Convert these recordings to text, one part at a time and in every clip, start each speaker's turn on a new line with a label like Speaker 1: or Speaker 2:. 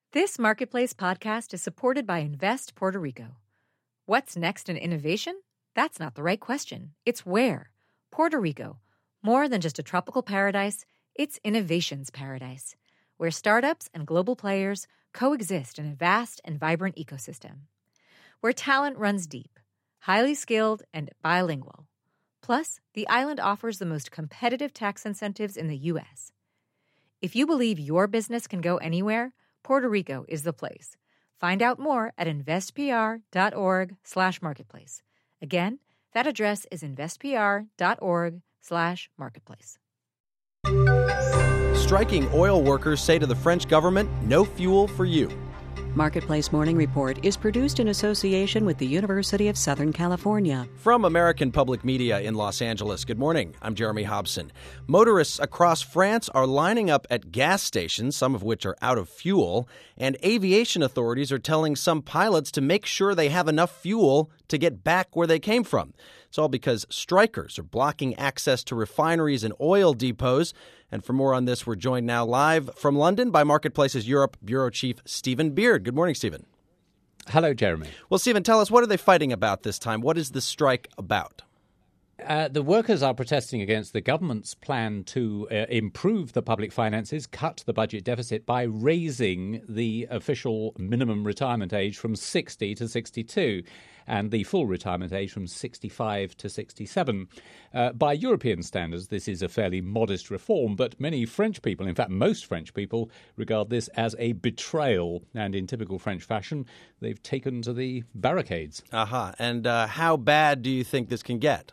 Speaker 1: This Marketplace podcast is supported by Invest Puerto Rico. What's next in innovation? That's not the right question. It's where. Puerto Rico. More than just a tropical paradise, it's innovation's paradise, where startups and global players coexist in a vast and vibrant ecosystem. Where talent runs deep, highly skilled, and bilingual. Plus, the island offers the most competitive tax incentives in the U.S. If you believe your business can go anywhere, Puerto Rico is the place. Find out more at investpr.org/marketplace. Again, that address is investpr.org/marketplace.
Speaker 2: Striking oil workers say to the French government, no fuel for you.
Speaker 3: Marketplace Morning Report is produced in association with the University of Southern California.
Speaker 2: From American Public Media in Los Angeles, good morning. I'm Jeremy Hobson. Motorists across France are lining up at gas stations, some of which are out of fuel, and aviation authorities are telling some pilots to make sure they have enough fuel to get back where they came from. It's all because strikers are blocking access to refineries and oil depots. And for more on this, we're joined now live from London by Marketplace's Europe Bureau Chief Stephen Beard. Good morning, Stephen.
Speaker 4: Hello, Jeremy.
Speaker 2: Well, Stephen, tell us, what are they fighting about this time? What is the strike about?
Speaker 4: The workers are protesting against the government's plan to improve the public finances, cut the budget deficit by raising the official minimum retirement age from 60 to 62 and the full retirement age from 65 to 67. By European standards, this is a fairly modest reform, but many French people, in fact most French people, regard this as a betrayal. And in typical French fashion, they've taken to the barricades.
Speaker 2: And how bad do you think this can get?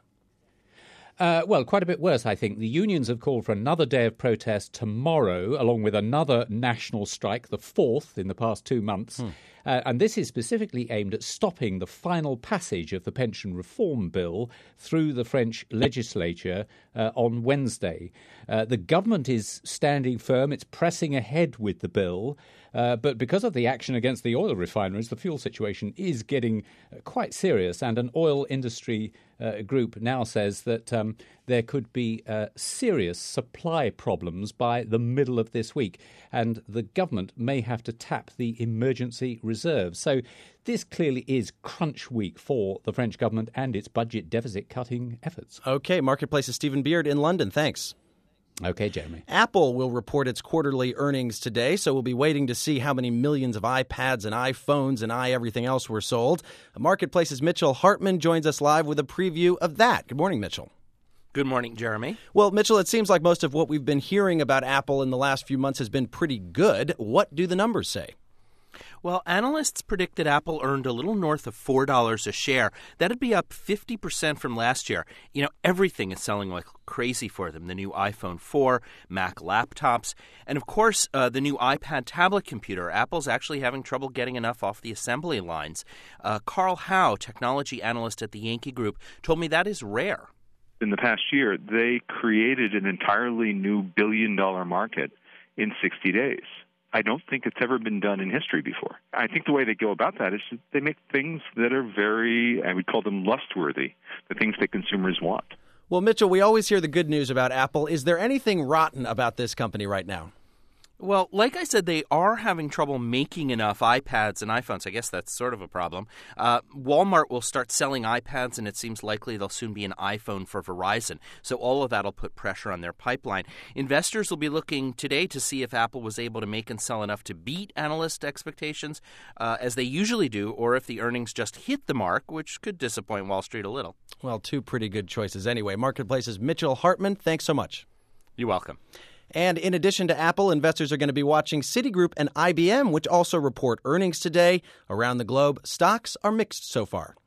Speaker 4: Well, quite a bit worse, I think. The unions have called for another day of protest tomorrow, along with another national strike, the fourth in the past 2 months. And this is specifically aimed at stopping the final passage of the pension reform bill through the French legislature on Wednesday. The government is standing firm. It's pressing ahead with the bill. But because of the action against the oil refineries, the fuel situation is getting quite serious. And an oil industry group now says that there could be serious supply problems by the middle of this week. And the government may have to tap the emergency reserves. So this clearly is crunch week for the French government and its budget deficit cutting efforts.
Speaker 2: Okay, Marketplace's Stephen Beard in London. Thanks.
Speaker 4: Okay, Jeremy.
Speaker 2: Apple will report its quarterly earnings today, so we'll be waiting to see how many millions of iPads and iPhones and everything else were sold. Marketplace's Mitchell Hartman joins us live with a preview of that. Good morning, Mitchell.
Speaker 5: Good morning, Jeremy.
Speaker 2: Well, Mitchell, it seems like most of what we've been hearing about Apple in the last few months has been pretty good. What do the numbers say?
Speaker 5: Well, analysts predicted Apple earned a little north of $4 a share. That'd be up 50% from last year. You know, everything is selling like crazy for them. The new iPhone 4, Mac laptops, and of course, the new iPad tablet computer. Apple's actually having trouble getting enough off the assembly lines. Carl Howe, technology analyst at the Yankee Group, told me that is rare.
Speaker 6: In the past year, they created an entirely new billion-dollar market in 60 days. I don't think it's ever been done in history before. I think the way they go about that is they make things that are very, I would call them lust-worthy, the things that consumers want.
Speaker 2: Well, Mitchell, we always hear the good news about Apple. Is there anything rotten about this company right now?
Speaker 5: Well, like I said, they are having trouble making enough iPads and iPhones. I guess that's sort of a problem. Walmart will start selling iPads, and it seems likely there'll soon be an iPhone for Verizon. So all of that will put pressure on their pipeline. Investors will be looking today to see if Apple was able to make and sell enough to beat analyst expectations, as they usually do, or if the earnings just hit the mark, which could disappoint Wall Street a little.
Speaker 2: Well, two pretty good choices anyway. Marketplace's Mitchell Hartman, thanks so much.
Speaker 5: You're welcome.
Speaker 2: And in addition to Apple, investors are going to be watching Citigroup and IBM, which also report earnings today. Around the globe, stocks are mixed so far.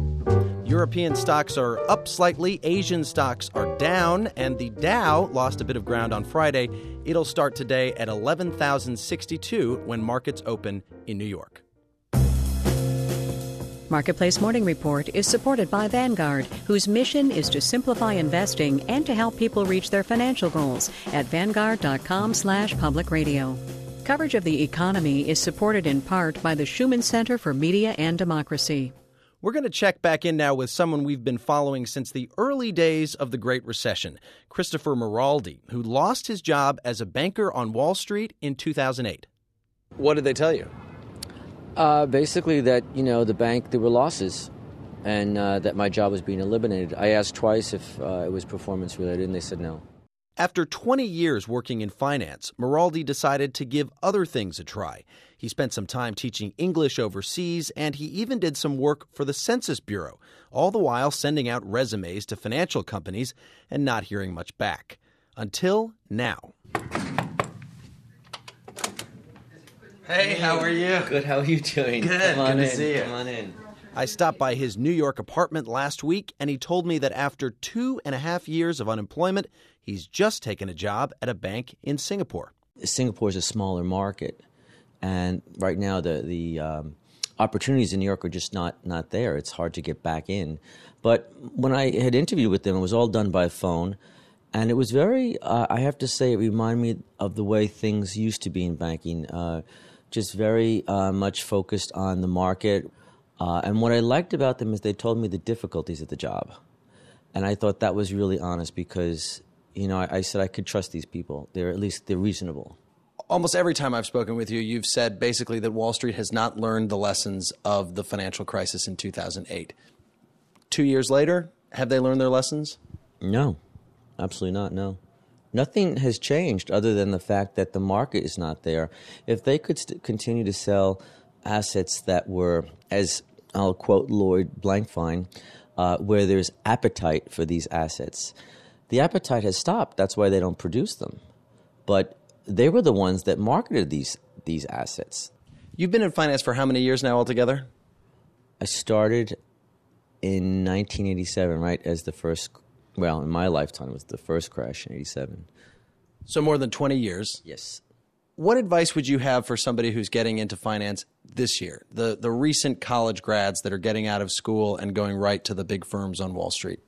Speaker 2: European stocks are up slightly, Asian stocks are down, and the Dow lost a bit of ground on Friday. It'll start today at 11,062 when markets open in New York.
Speaker 3: Marketplace Morning Report is supported by Vanguard, whose mission is to simplify investing and to help people reach their financial goals at Vanguard.com/public radio. Coverage of the economy is supported in part by the Schumann Center for Media and Democracy.
Speaker 2: We're going to check back in now with someone we've been following since the early days of the Great Recession, Christopher Maraldi, who lost his job as a banker on Wall Street in 2008. What did they tell you?
Speaker 7: Basically that, the bank, there were losses and that my job was being eliminated. I asked twice if it was performance related, and they said no.
Speaker 2: After 20 years working in finance, Maraldi decided to give other things a try. He spent some time teaching English overseas, and he even did some work for the Census Bureau, all the while sending out resumes to financial companies and not hearing much back. Until now. Hey, how are you?
Speaker 7: Good, how are you doing?
Speaker 2: Good, good to see you.
Speaker 7: Come on in.
Speaker 2: I stopped by his New York apartment last week, and he told me that after 2.5 years of unemployment, he's just taken a job at a bank in Singapore.
Speaker 7: Singapore is a smaller market, and right now the opportunities in New York are just not there. It's hard to get back in. But when I had interviewed with them, it was all done by phone, and it was very, I have to say, it reminded me of the way things used to be in banking, just very much focused on the market. And what I liked about them is they told me the difficulties of the job. And I thought that was really honest because, I said I could trust these people. They're reasonable.
Speaker 2: Almost every time I've spoken with you, you've said basically that Wall Street has not learned the lessons of the financial crisis in 2008. 2 years later, have they learned their lessons?
Speaker 7: No, absolutely not, no. Nothing has changed other than the fact that the market is not there. If they could continue to sell assets that were, as I'll quote Lloyd Blankfein, where there's appetite for these assets. The appetite has stopped. That's why they don't produce them. But they were the ones that marketed these assets.
Speaker 2: You've been in finance for how many years now altogether?
Speaker 7: I started in 1987, right, as the first, in my lifetime, it was the first crash in 87.
Speaker 2: So more than 20 years.
Speaker 7: Yes.
Speaker 2: What advice would you have for somebody who's getting into finance this year? The recent college grads that are getting out of school and going right to the big firms on Wall Street?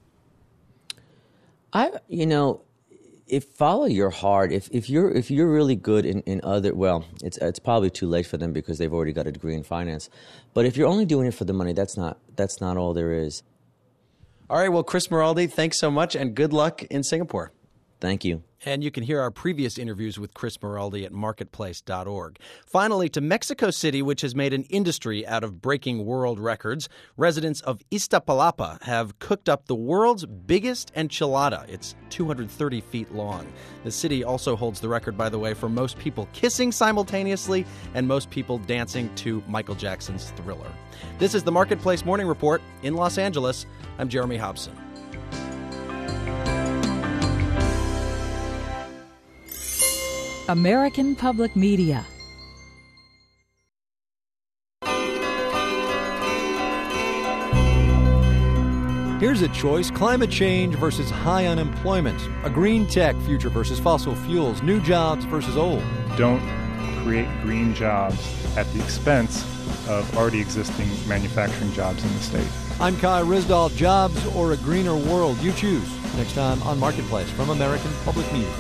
Speaker 7: If follow your heart. If you're really good in other, it's probably too late for them because they've already got a degree in finance. But if you're only doing it for the money, that's not all there is.
Speaker 2: All right. Well, Chris Maraldi, thanks so much, and good luck in Singapore.
Speaker 7: Thank you.
Speaker 2: And you can hear our previous interviews with Chris Maraldi at marketplace.org. Finally, to Mexico City, which has made an industry out of breaking world records. Residents of Iztapalapa have cooked up the world's biggest enchilada. It's 230 feet long. The city also holds the record, by the way, for most people kissing simultaneously and most people dancing to Michael Jackson's Thriller. This is the Marketplace Morning Report in Los Angeles. I'm Jeremy Hobson.
Speaker 8: American Public Media.
Speaker 9: Here's a choice: climate change versus high unemployment, a green tech future versus fossil fuels, new jobs versus old.
Speaker 10: Don't create green jobs at the expense of already existing manufacturing jobs in the state.
Speaker 9: I'm Kai Risdahl. Jobs or a greener world? You choose. Next time on Marketplace from American Public Media.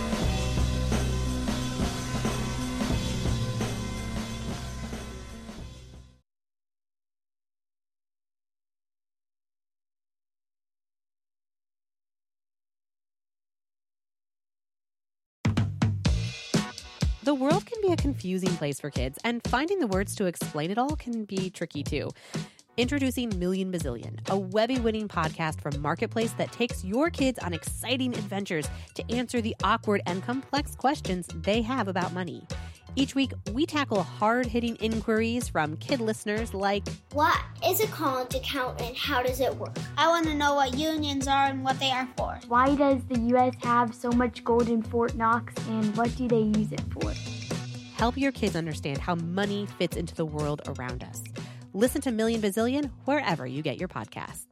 Speaker 11: The world can be a confusing place for kids, and finding the words to explain it all can be tricky too. Introducing Million Bazillion, a Webby-winning podcast from Marketplace that takes your kids on exciting adventures to answer the awkward and complex questions they have about money. Each week, we tackle hard-hitting inquiries from kid listeners like,
Speaker 12: what is a college account and how does it work?
Speaker 13: I want to know what unions are and what they are for.
Speaker 14: Why does the U.S. have so much gold in Fort Knox, and what do they use it for?
Speaker 11: Help your kids understand how money fits into the world around us. Listen to Million Bazillion wherever you get your podcasts.